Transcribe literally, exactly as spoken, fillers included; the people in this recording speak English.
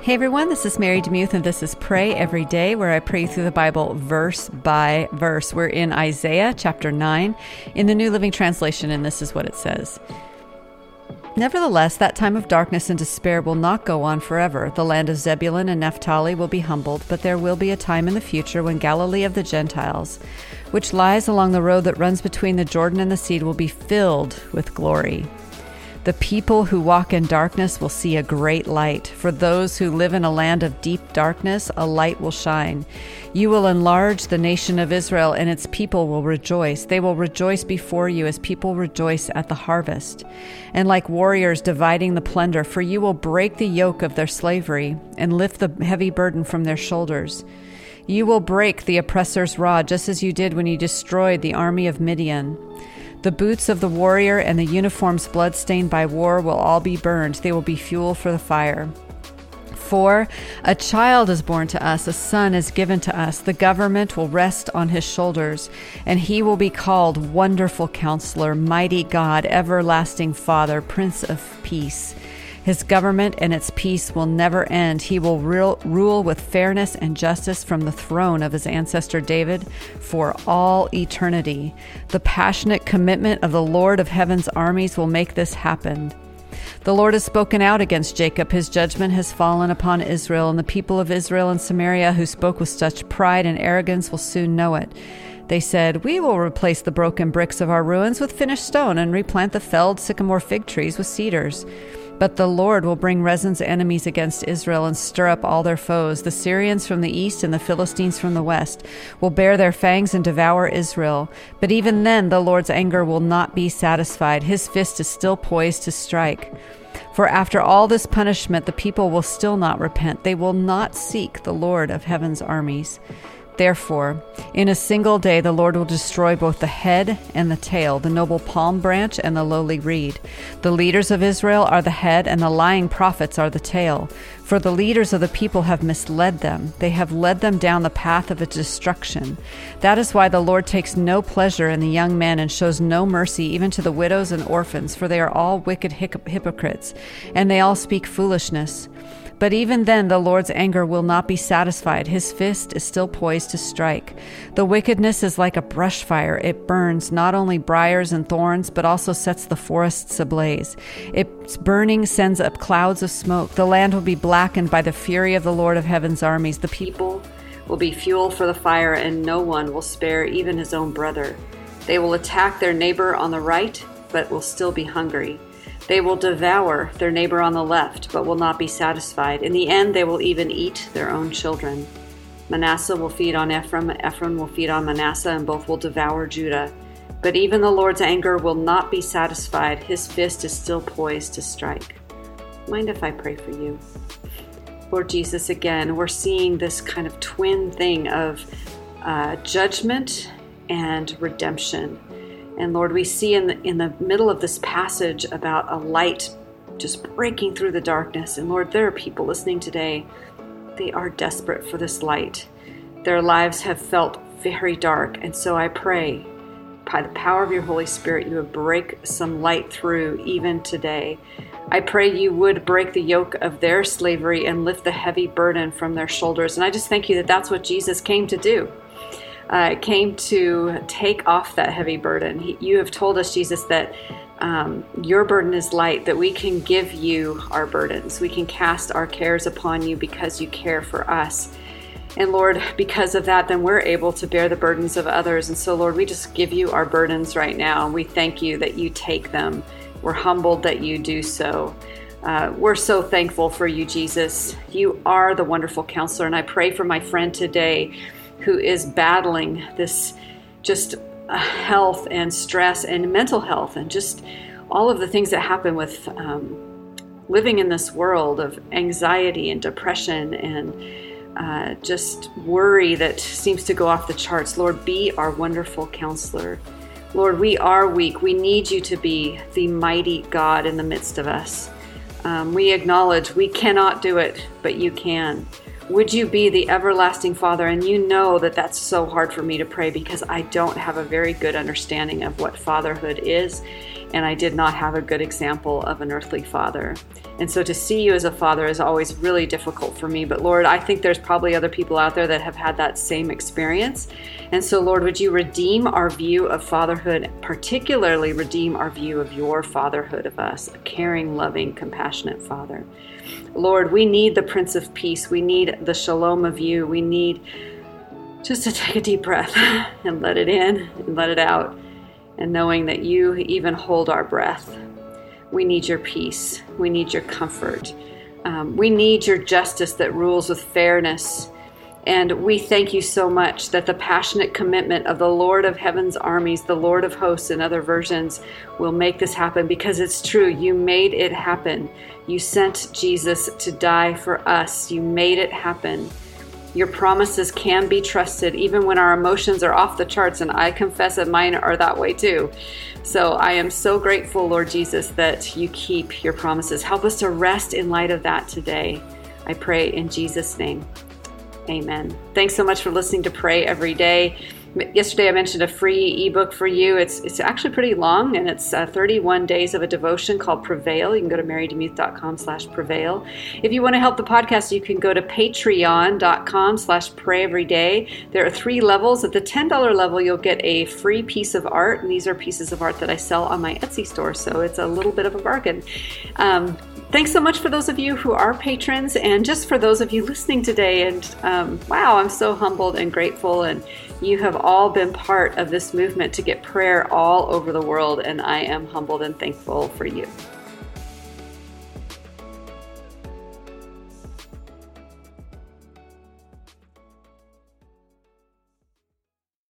Hey everyone, this is Mary DeMuth, and this is Pray Every Day, where I pray through the Bible verse by verse. We're in Isaiah chapter nine in the New Living Translation, and this is what it says. Nevertheless, that time of darkness and despair will not go on forever. The land of Zebulun and Naphtali will be humbled, but there will be a time in the future when Galilee of the Gentiles, which lies along the road that runs between the Jordan and the sea, will be filled with glory. The people who walk in darkness will see a great light. For those who live in a land of deep darkness, a light will shine. You will enlarge the nation of Israel, and its people will rejoice. They will rejoice before you as people rejoice at the harvest, and like warriors dividing the plunder. For you will break the yoke of their slavery and lift the heavy burden from their shoulders. You will break the oppressor's rod, just as you did when you destroyed the army of Midian. The boots of the warrior and the uniforms bloodstained by war will all be burned. They will be fuel for the fire. For a child is born to us, a son is given to us. The government will rest on his shoulders, and he will be called Wonderful Counselor, Mighty God, Everlasting Father, Prince of Peace. His government and its peace will never end. He will rule, rule with fairness and justice from the throne of his ancestor David for all eternity. The passionate commitment of the Lord of heaven's armies will make this happen. The Lord has spoken out against Jacob. His judgment has fallen upon Israel, and the people of Israel and Samaria who spoke with such pride and arrogance will soon know it. They said, "We will replace the broken bricks of our ruins with finished stone and replant the felled sycamore fig trees with cedars." But the Lord will bring Rezin's enemies against Israel and stir up all their foes. The Syrians from the east and the Philistines from the west will bear their fangs and devour Israel. But even then the Lord's anger will not be satisfied. His fist is still poised to strike. For after all this punishment, the people will still not repent. They will not seek the Lord of heaven's armies. Therefore, in a single day, the Lord will destroy both the head and the tail, the noble palm branch and the lowly reed. The leaders of Israel are the head, and the lying prophets are the tail. For the leaders of the people have misled them. They have led them down the path of destruction. That is why the Lord takes no pleasure in the young men and shows no mercy even to the widows and orphans, for they are all wicked hypocrites, and they all speak foolishness. But even then the Lord's anger will not be satisfied. His fist is still poised to strike. The wickedness is like a brush fire. It burns not only briars and thorns, but also sets the forests ablaze. Its burning sends up clouds of smoke. The land will be blackened by the fury of the Lord of heaven's armies. The people will be fuel for the fire, and no one will spare even his own brother. They will attack their neighbor on the right, but will still be hungry. They will devour their neighbor on the left, but will not be satisfied. In the end, they will even eat their own children. Manasseh will feed on Ephraim, Ephraim will feed on Manasseh, and both will devour Judah. But even the Lord's anger will not be satisfied. His fist is still poised to strike. Mind if I pray for you? Lord Jesus, again, we're seeing this kind of twin thing of uh, judgment and redemption. And Lord, we see in the, in the middle of this passage about a light just breaking through the darkness. And Lord, there are people listening today. They are desperate for this light. Their lives have felt very dark. And so I pray, by the power of your Holy Spirit, you would break some light through even today. I pray you would break the yoke of their slavery and lift the heavy burden from their shoulders. And I just thank you that that's what Jesus came to do. Uh, came to take off that heavy burden. He, you have told us, Jesus, that um, your burden is light, that we can give you our burdens. We can cast our cares upon you because you care for us. And Lord, because of that, then we're able to bear the burdens of others. And so, Lord, we just give you our burdens right now. We thank you that you take them. We're humbled that you do so. Uh, we're so thankful for you, Jesus. You are the wonderful counselor. And I pray for my friend today who is battling this just uh, health and stress and mental health and just all of the things that happen with um, living in this world of anxiety and depression and uh, just worry that seems to go off the charts. Lord, be our wonderful counselor. Lord, we are weak. We need you to be the mighty God in the midst of us. Um, we acknowledge we cannot do it, but you can. Would you be the everlasting Father? And you know that that's so hard for me to pray because I don't have a very good understanding of what fatherhood is and I did not have a good example of an earthly father. And so to see you as a father is always really difficult for me. But Lord, I think there's probably other people out there that have had that same experience. And so Lord, would you redeem our view of fatherhood, particularly redeem our view of your fatherhood of us, a caring, loving, compassionate father. Lord, we need the Prince of Peace. We need the shalom of you. We need just to take a deep breath and let it in and let it out. And knowing that you even hold our breath. We need your peace. We need your comfort. Um, we need your justice that rules with fairness. And we thank you so much that the passionate commitment of the Lord of Heaven's armies, the Lord of hosts in other versions, will make this happen, because it's true. You made it happen. You sent Jesus to die for us. You made it happen. Your promises can be trusted even when our emotions are off the charts, and I confess that mine are that way too. So I am so grateful, Lord Jesus, that you keep your promises. Help us to rest in light of that today. I pray in Jesus' name. Amen. Thanks so much for listening to Pray Every Day. Yesterday I mentioned a free ebook for you. It's it's actually pretty long, and it's uh, thirty-one days of a devotion called Prevail. You can go to marydemuth.com slash prevail. If you want to help the podcast, you can go to patreon.com slash pray every day. There are three levels. At the ten dollars level, you'll get a free piece of art, and these are pieces of art that I sell on my Etsy store, so it's a little bit of a bargain. Um, Thanks so much for those of you who are patrons, and just for those of you listening today. And um, wow, I'm so humbled and grateful, and you have all been part of this movement to get prayer all over the world, and I am humbled and thankful for you.